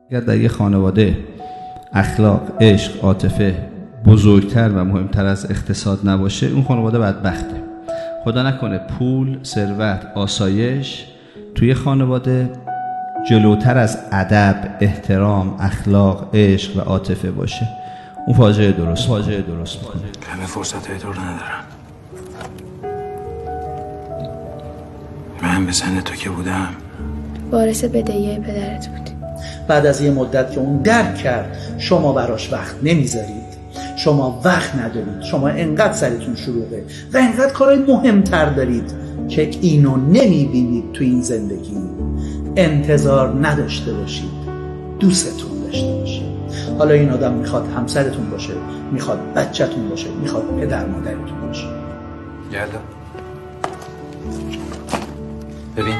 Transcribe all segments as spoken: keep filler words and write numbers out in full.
اگر در یه خانواده اخلاق، عشق، عاطفه بزرگتر و مهمتر از اقتصاد نباشه، اون خانواده بدبخته. خدا نکنه پول، ثروت، آسایش توی خانواده جلوتر از ادب، احترام، اخلاق، عشق و عاطفه باشه. اون فاجعه درست فاجعه درست میکنه. همه فرصتای دور ندارم. من به سن تو که بودم وارث بدهی پدرت بود. بعد از یه مدت که اون درک کرد شما براش وقت نمیذارید، شما وقت ندارید، شما انقدر سرتون شلوغه و انقدر کارهای مهمتر دارید که اینو نمیبینید تو این زندگی، انتظار نداشته باشید دوستتون داشته باشید. حالا این آدم میخواد همسرتون باشه، میخواد بچه‌تون باشه، میخواد پدر مادرتون باشه. یالا ببین،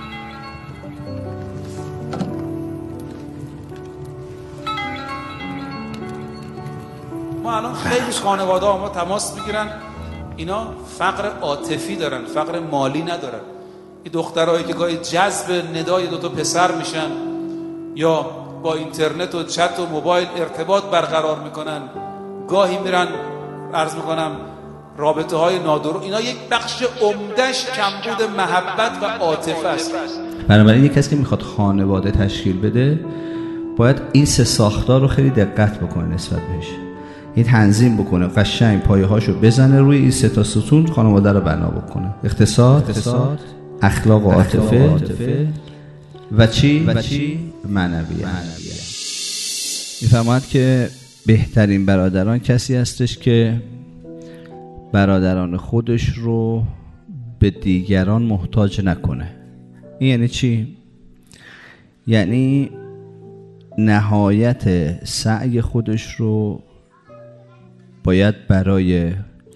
ما الان خیلی خانواده ها ما تماس میگیرن، اینا فقر عاطفی دارن، فقر مالی ندارن. این دخترایی که گاهی جذب ندای دو تا پسر میشن یا با اینترنت و چت و موبایل ارتباط برقرار میکنن، گاهی میرن عرض میکنم رابطه های نادرست، اینا یک بخش عمدهش کمبود محبت و عاطفه است. بنابراین یک کسی که میخواد خانواده تشکیل بده باید این سه ساختار رو خیلی دقت بکنه نسبت بهش، این تنظیم بکنه، قشنگ پایه‌هاشو بزنه روی این سه تا ستون خانواده رو بنا بکنه. اقتصاد، اقتصاد اخلاق و عاطفه و چی؟ و چی؟ معنویت. میفهمد که بهترین برادران کسی هستش که برادران خودش رو به دیگران محتاج نکنه. این یعنی چی؟ یعنی نهایت سعی خودش رو باید برای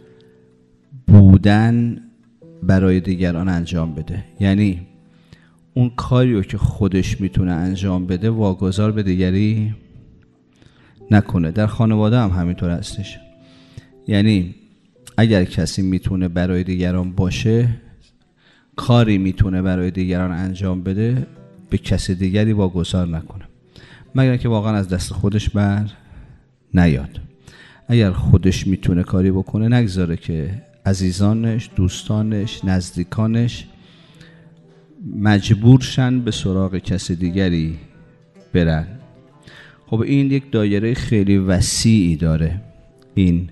بودن برای دیگران انجام بده. یعنی اون کاری رو که خودش میتونه انجام بده واگذار به دیگری نکنه. در خانواده هم همینطور هستش. یعنی اگر کسی میتونه برای دیگران باشه، کاری میتونه برای دیگران انجام بده، به کسی دیگری واگذار نکنه مگر که واقعا از دست خودش بر نیاد. اگر خودش میتونه کاری بکنه نگذاره که عزیزانش، دوستانش، نزدیکانش مجبور شن به سراغ کسی دیگری برن. خب این یک دایره خیلی وسیعی داره این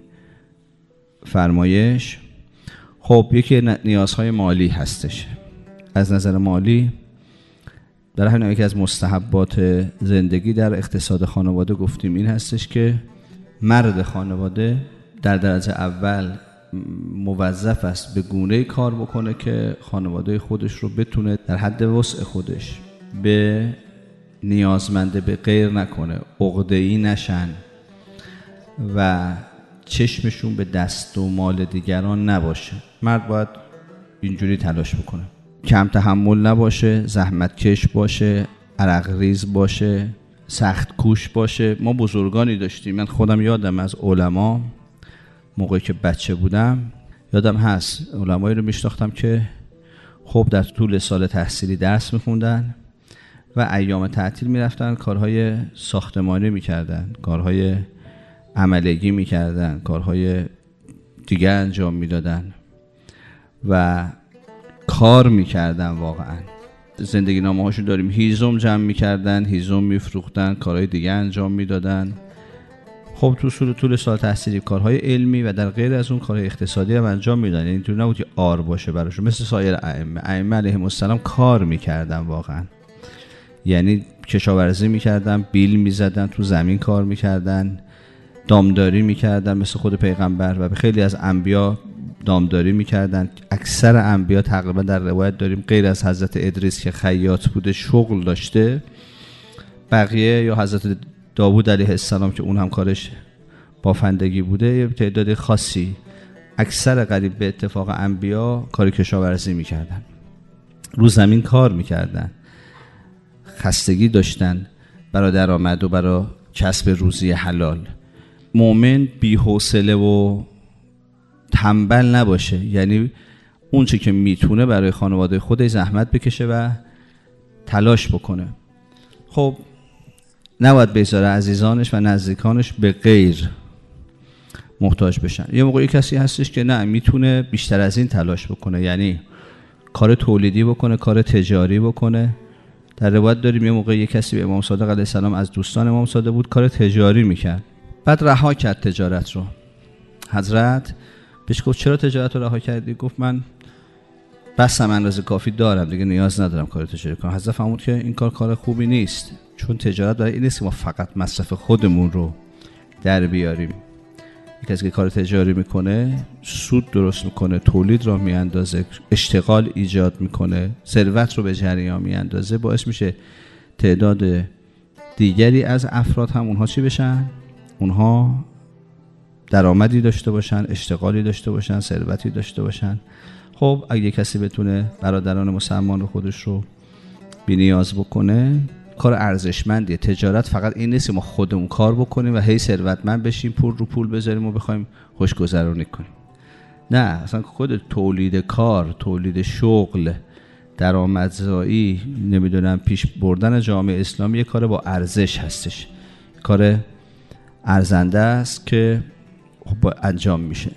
فرمایش. خب یکی نیازهای مالی هستش. از نظر مالی در همین یکی از مستحبات زندگی در اقتصاد خانواده گفتیم این هستش که مرد خانواده در درجه اول موظف است به گونه‌ای کار بکنه که خانواده خودش رو بتونه در حد وسع خودش به نیازمنده به غیر نکنه، عقده‌ای نشن و چشمشون به دست و مال دیگران نباشه. مرد باید اینجوری تلاش بکنه، کم تحمل نباشه، زحمت کش باشه، عرق ریز باشه، سخت کوش باشه. ما بزرگانی داشتیم، من خودم یادم از علما موقعی که بچه بودم یادم هست علمایی رو میشناختم که خب در طول سال تحصیلی درس میخوندن و ایام تعطیل میرفتن کارهای ساختمانی میکردن، کارهای عملگی میکردن، کارهای دیگه انجام میدادن و کار میکردن. واقعا زندگی نامه هاشون داریم، هیزم جمع میکردن، هیزم میفروختن، کارهای دیگه انجام میدادن. خب تو طول طول سال تحصیلی کارهای علمی و در غیر از اون کارهای اقتصادی هم انجام میدادن. یعنی اینطور نبود که آر باشه براشون، مثل سایر ائمه ائمه علیهم السلام کار میکردن واقعا. یعنی کشاورزی میکردن، بیل میزدن، تو زمین کار میکردن، دامداری میکردن مثل خود پیغمبر و به خیلی از انبیا دامداری میکردن. اکثر انبیا تقریبا در روایت داریم غیر از حضرت ادریس که خیاط بوده شغل داشته، بقیه یا حضرت داوود علیه السلام که اون هم کارش بافندگی بوده، یه تعداد خاصی، اکثر قریب به اتفاق انبیا کار کشاورزی میکردن، رو زمین کار میکردن، خستگی داشتن برای درآمد و برای کسب روزی حلال. مؤمن بی‌حوصله و تنبل نباشه، یعنی اون چه که میتونه برای خانواده خودش زحمت بکشه و تلاش بکنه. خب نباید بذاره عزیزانش و نزدیکانش به غیر محتاج بشن. یه موقعی کسی هستش که نه میتونه بیشتر از این تلاش بکنه، یعنی کار تولیدی بکنه، کار تجاری بکنه. در روایت داریم یه موقعی کسی به امام صادق علیه السلام از دوستان امام صادق بود، کار تجاری میکرد، بعد رها کرد تجارت رو. حضرت بهش گفت چرا تجارت رو رها کردی؟ گفت من بسم اندازه کافی دارم دیگه، نیاز ندارم کار تجاری کنم. حضرت فرمود که این کار کار خوبی نیست، چون تجارت برای این نیست که ما فقط مصرف خودمون رو در بیاریم. کسی که کار تجاری میکنه سود درست میکنه، تولید را میاندازه، اشتغال ایجاد میکنه، ثروت رو به جریان میاندازه، باعث میشه تعداد دیگری از افراد هم اونها چی بشن؟ اونها درآمدی داشته باشن، اشتغالی داشته باشن، ثروتی داشته باشن. خب اگه کسی بتونه برادران مسلمان رو خودش رو بی‌نیاز بکنه، کار ارزشمندیه. تجارت فقط این نیست که ما خودمون کار بکنیم و هی ثروتمند بشیم، پول رو پول بذاریم و بخوایم خوشگذرانی کنیم. نه، اصلا خود تولید کار، تولید شغل، درآمدزایی، نمیدونم پیش بردن جامعه اسلامی یه کار با ارزش هستش، کار ارزنده است که خب انجام میشه.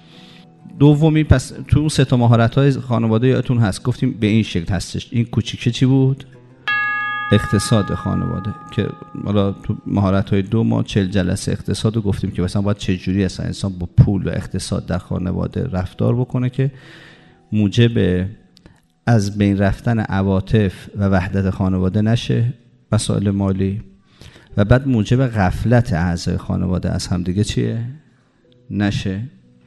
دومی، پس تو اون سه تا مهارت‌های خانواده یادتون هست، گفتیم به این شکل هستش. این کوچیکه چی بود؟ اقتصاد خانواده، که حالا تو مهارت‌های دو ما چهل جلسه اقتصاد رو گفتیم که مثلا باید چه جوری اصلا انسان با پول و اقتصاد در خانواده رفتار بکنه که موجب از بین رفتن عواطف و وحدت خانواده نشه، مسائل مالی، و بعد موجب غفلت اعضای خانواده از همدیگه چیه؟ نشه،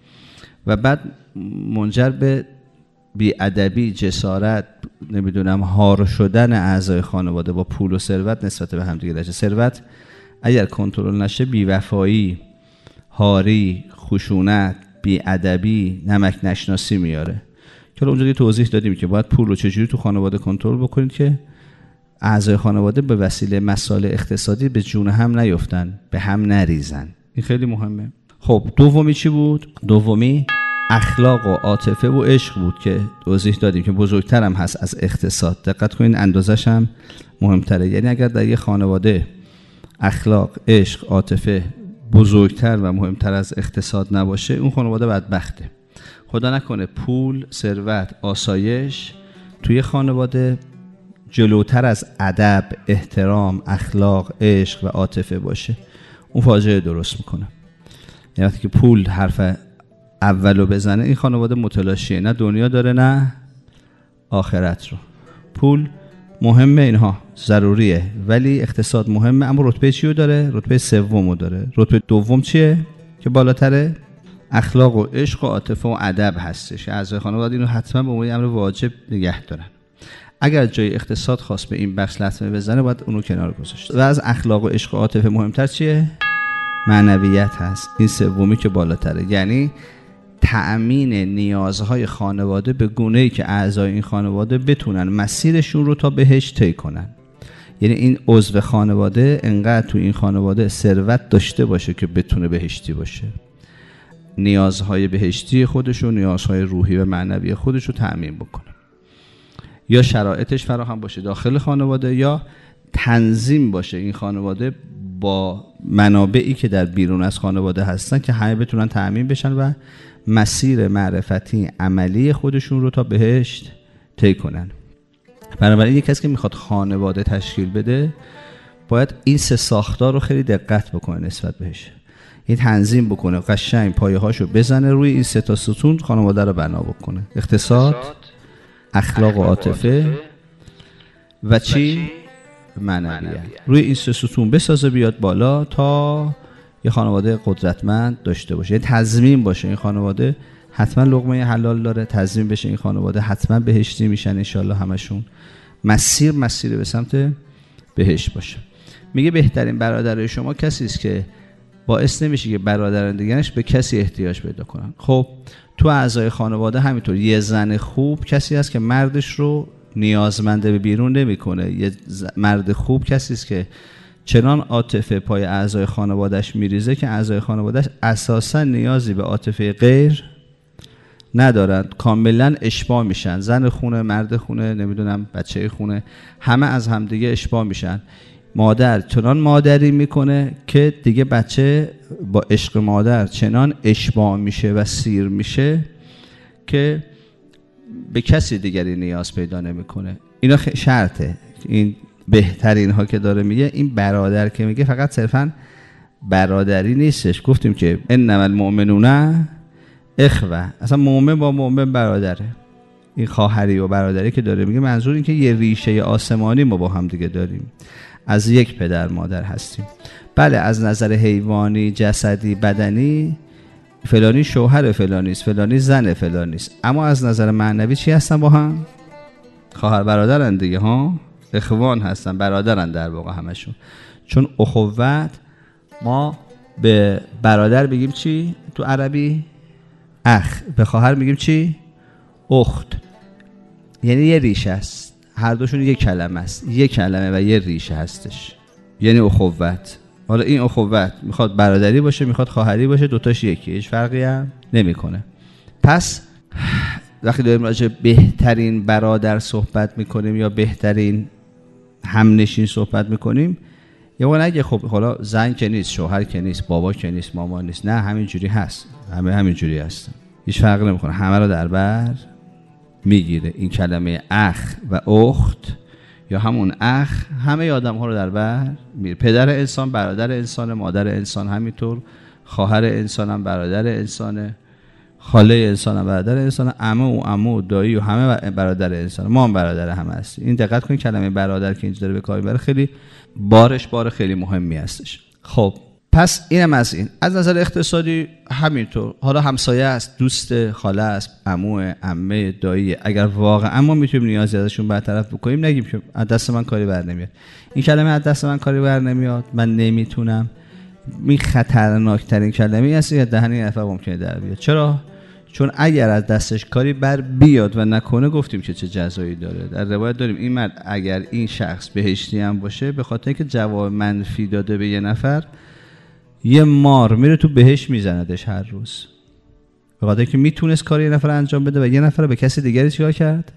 و بعد منجر به بی‌ادبی، جسارت، نمیدونم هار شدن اعضای خانواده با پول و ثروت نسبت به هم دیگه نشه. ثروت اگر کنترل نشه بی‌وفایی، هاری، خشونت، بی‌ادبی، نمک نشناسی میاره. که اونجا دیگه توضیح دادیم که باید پول رو چجوری تو خانواده کنترل بکنید که اعضای خانواده به وسیله مسائل اقتصادی به جون هم نیفتن، به هم نریزن. این خیلی مهمه. خب دومی چی بود؟ دومی اخلاق و عاطفه و عشق بود که توضیح دادیم که بزرگتر هم هست از اقتصاد. دقت کنین اندازش هم مهمتره. یعنی اگر در یه خانواده اخلاق، عشق، عاطفه بزرگتر و مهمتر از اقتصاد نباشه، اون خانواده بدبخته. خدا نکنه پول، ثروت، آسایش توی خانواده جلوتر از ادب، احترام، اخلاق، عشق و عاطفه باشه، اون فاجعه درست میکنه. یعنی وقتی که پول حرف اولو بزنه، این خانواده متلاشیه، نه دنیا داره نه آخرت رو. پول مهمه، اینها ضروریه، ولی اقتصاد مهمه. اما رتبه چیو داره؟ رتبه سومو داره. رتبه دوم چیه که بالاتره؟ اخلاق و عشق و عاطفه و ادب هستش. اعضای خانواده اینو حتما به عنوان امر واجب نگه دارن. اگر جای اقتصاد خواست به این بخش لطمه بزنه، باید اونو کنار گذاشت. و از اخلاق و عشق و عاطفه مهمتر چیه؟ معنویت هست. این سومی که بالاتره، یعنی تأمین نیازهای خانواده به گونه‌ای که اعضای این خانواده بتونن مسیرشون رو تا بهشت طی کنن. یعنی این عضو خانواده انقدر تو این خانواده ثروت داشته باشه که بتونه بهشتی باشه، نیازهای بهشتی خودش و نیازهای روحی و معنوی خودش رو تأمین بکنه، یا شرایطش فراهم باشه داخل خانواده، یا تنظیم باشه این خانواده با منابعی که در بیرون از خانواده هستن که همه بتونن تأمین بشن و مسیر معرفتی عملی خودشون رو تا بهشت طی کنن. بنابراین یک کسی که میخواد خانواده تشکیل بده، باید این سه ساختار رو خیلی دقت بکنه نسبت بهش. این تنظیم بکنه، قشنگ پایه هاشو بزنه روی این سه تا ستون، خانواده رو بنا بکنه: اقتصاد، اخلاق و عاطفه و چی؟ معنویت. روی این سه ستون بسازه بیاد بالا تا یه خانواده قدرتمند داشته باشه. یه تضمین باشه این خانواده حتما لقمه حلال داره، تضمین بشه این خانواده حتما بهشتی میشن انشالله همشون، مسیر مسیر به سمت بهشت باشه. میگه بهترین برادرای شما کسی است که باعث نمیشه که برادران دیگرش به کسی احتیاج پیدا کنن. خب تو اعضای خانواده همینطور. یه زن خوب کسی است که مردش رو نیازمند به بیرون نمیکنه. یه مرد خوب کسی است که چنان عاطفه پای اعضای خانوادهش میریزه که اعضای خانوادهش اساسا نیازی به عاطفه غیر ندارن، کاملا اشباع میشن. زن خونه، مرد خونه، نمیدونم بچه خونه، همه از همدیگه اشباع میشن. مادر چنان مادری میکنه که دیگه بچه با عشق مادر چنان اشباع میشه و سیر میشه که به کسی دیگری نیاز پیدا نمیکنه. اینا شرطه. این بهترین ها که داره میگه، این برادر که میگه فقط صرفا برادری نیستش. گفتیم که انما المؤمنون اخوه، اصلا مؤمن با مؤمن برادره. این خواهری و برادری که داره میگه منظور این که یه ریشه آسمانی ما با هم دیگه داریم، از یک پدر مادر هستیم. بله از نظر حیوانی جسدی بدنی فلانی شوهر فلانیست، فلانی زن فلانیست، اما از نظر معنوی چی هستن با هم؟ خواهر برادرن دیگه ها، اخوان هستن، برادرن در واقع همشون. چون اخوت ما به برادر بگیم چی تو عربی؟ اخ. به خواهر میگیم چی؟ اخت. یعنی یه ریشه است، هر دوشون یک کلمه است، یک کلمه و یه ریشه هستش، یعنی اخوت. حالا این اخوت میخواد برادری باشه، میخواد خواهری باشه، دوتاش یکی، هیچ فرقی هم نمیکنه. پس وقتی داریم راجع بهترین برادر صحبت میکنیم یا بهترین همنشین صحبت میکنیم، یه موقع نگه خب حالا زن که نیست، شوهر که نیست، بابا که نیست، مامان نیست. نه، همین جوری هست، همه همین جوری هستن، هیچ فرقی نمیکنه، همه رو در بر میگیره. این کلمه اخ و اخت یا همون اخ همه آدم ها رو در بر میگیره. پدر انسان برادر انسان، مادر انسان همینطور، خواهر انسان هم برادر انسانه، خاله انسان هم برادر انسان، عمه و عمو و دایی و همه برادر انسان. ما هم برادر همه هستیم. این دقت کنید کلمه برادر که اینجا داره به کار میبره خیلی بارش بار خیلی مهمی هستش. خب پس اینم از این. از نظر اقتصادی همینطور، حالا همسایه است، دوست، خاله است، عمو، عمه، دایی، اگر واقعا ما میتونیم نیازی ازشون برطرف بکنیم نگیم که از دست من کاری بر نمیاد. این کلمه از دست من کاری بر نمیاد، من نمیتونم، این خطرناکترین کلمه است که دهن این نفر ممکنه در بیاد. چرا؟ چون اگر از دستش کاری بر بیاد و نکنه، گفتیم که چه جزایی داره. در روایت داریم این مرد اگر این شخص بهشتی هم باشه، به خاطر اینکه جواب منفی داده به یه نفر، یه مار میره تو بهش میزندش هر روز، به خاطر اینکه میتونست کاری یه نفر انجام بده و یه نفر به کسی دیگری چیکار کرد؟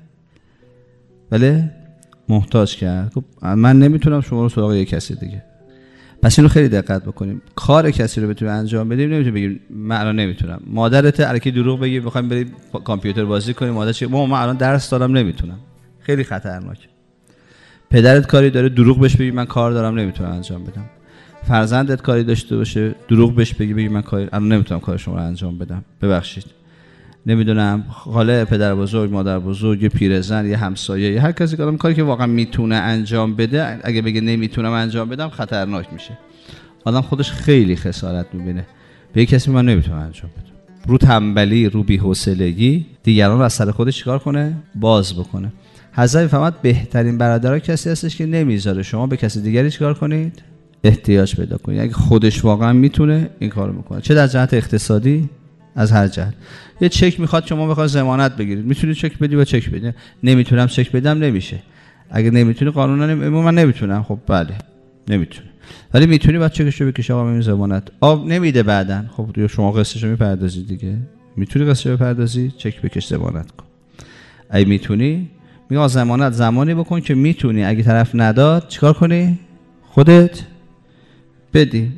بله محتاج کرد. خب من نمیتونم، شما رو سراغ یه کسی دیگه. پس اینو خیلی دقت بکنیم. کار کسی رو بتونیم انجام بدیم، نمیتونیم بگیم من الان نمیتونم. مادرت الکی دروغ بگی بخوایم بریم کامپیوتر بازی کنیم، مادر چه ما من الان درس دارم نمیتونم، خیلی خطرناکه. پدرت کاری داره، دروغ بهش بگی من کار دارم نمیتونم انجام بدم. فرزندت کاری داشته باشه، دروغ بهش بگی بگی من کاری الان نمیتونم کار شما رو انجام بدم، ببخشید. نمیدونم خاله، پدر بزرگ، مادر بزرگ، پیرزن، یه همسایه، یه هر کسی که کاری که واقعا میتونه انجام بده، اگه بگه نمیتونم انجام بدم خطرناک میشه. آدم خودش خیلی خسارت میبینه. به کسی من نمیتونم انجام بدم، رو تنبلی، رو بی‌حوصلگی دیگران رو از سر خودش چیکار کنه؟ باز بکنه. حضرت فرمود بهترین برادرها کسی هستش که نمیذاره شما به کسی دیگری چیکار کنید؟ احتیاج پیدا کنید. اگه خودش واقعا میتونه این کارو میکنه، چه در جهت اقتصادی، از هر جهت. یه چک میخواد شما بخواد ضمانت بگیرید، میتونید چک بدی و چک بدی. نمیتونم چک بدم، نمیشه. اگه نمیتونی قانونا نمی... من نمیتونم، خب بله نمیتونه، ولی میتونی بعد چکشو بکش آقا میون ضمانت. آب نمیده بعدن، خب شما قسطشو میپردازید دیگه. میتونی قسطشو بپردازی، چک بکش ضمانت کن. اگه میتونی میگه ضمانت زمانی بکن که میتونی، اگه طرف نداد چیکار کنی؟ خودت بدی.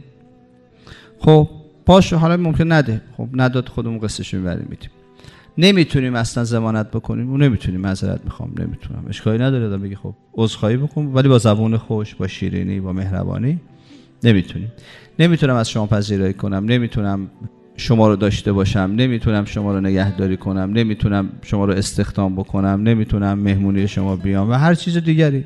خب باشه، حالا ممکن نده، خب نداد خودمون قسطشو میبریم میدیم. نمیتونیم اصلا ضمانت بکنیم، اون نمیتونیم، معذرت میخوام نمیتونم، اشکالی نداره. دادم بگی خب عذرخواهی بکن، ولی با زبون خوش، با شیرینی، با مهربانی. نمیتونیم. نمیتونم از شما پذیرایی کنم، نمیتونم شما رو داشته باشم، نمیتونم شما رو نگهداری کنم، نمیتونم شما رو استخدام بکنم، نمیتونم مهمونی شما بیام و هر چیز دیگری.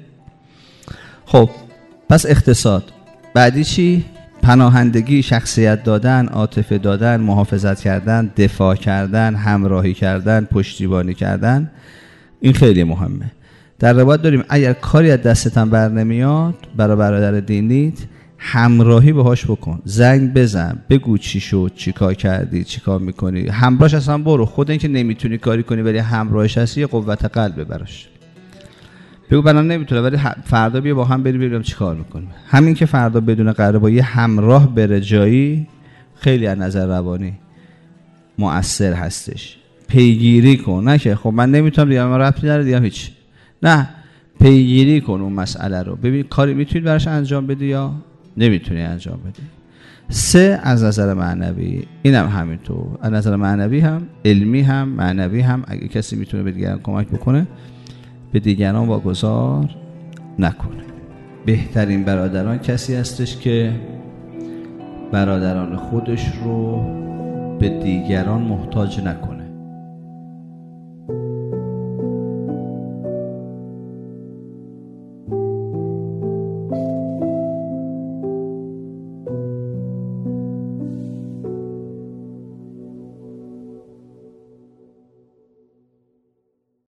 خب پس اقتصاد. بعدی چی؟ پناهندگی، شخصیت دادن، عاطفه دادن، محافظت کردن، دفاع کردن، همراهی کردن، پشتیبانی کردن. این خیلی مهمه. در روایت داریم اگر کاری از دستتم بر نمیاد برای برادر دینیت، همراهی باهاش بکن، زنگ بزن، بگو چی شد، چی کار کردی، چی کار میکنی، همراهش اصلا برو. خود این که نمیتونی کاری کنی ولی همراهش هستی، یه قوت قلبه براش. بگو بنام نمیتونه ولی فردا بیا با هم بریم ببینیم چی کار میکنیم. همین که فردا بدون قراره با یه همراه بره جایی، خیلی از نظر روانی مؤثر هستش. پیگیری کن، نه که خب من نمیتونم دیگه، من ربطی نداره دیگه هیچ. نه، پیگیری کن اون مسئله رو، ببین کاری میتونی براش انجام بدی یا نمیتونی انجام بدی. سه، از نظر معنوی، اینم همینطور، از نظر معنوی هم، علمی هم، معنوی هم، اگه کسی میتونه به دیگران کمک بکنه به دیگران واگذار نکنه. بهترین برادران کسی هستش که برادران خودش رو به دیگران محتاج نکنه.